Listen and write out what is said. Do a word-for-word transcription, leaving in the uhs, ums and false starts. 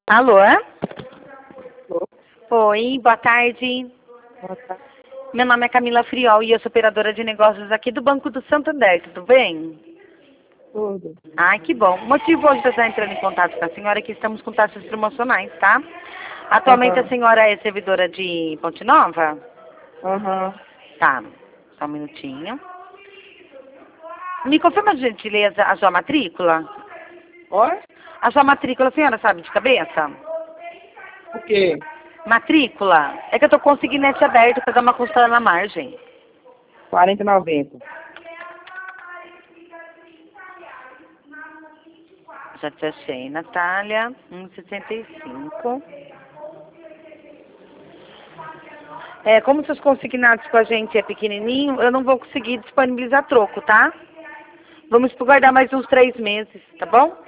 Alô? Alô? Oi, boa tarde. Boa tarde. Meu nome é Camila Friol e eu sou operadora de negócios aqui do Banco do Santander, tudo bem? Tudo. Ai, que bom. O motivo hoje de eu estar entrando em contato com a senhora é que estamos com taxas promocionais, tá? Atualmente a Aham. senhora é servidora de Ponte Nova? Aham. Tá, só um minutinho. Me confirma, de gentileza, a sua matrícula? Oi? A sua matrícula, a senhora sabe de cabeça? O quê? Matrícula? É que eu tô conseguindo net aberto para dar uma costada na margem. quarenta e noventa. Já te achei, Natália. um e sessenta e cinco. É, como seus consignados com a gente é pequenininho, eu não vou conseguir disponibilizar troco, tá? Vamos guardar mais uns três meses, tá bom?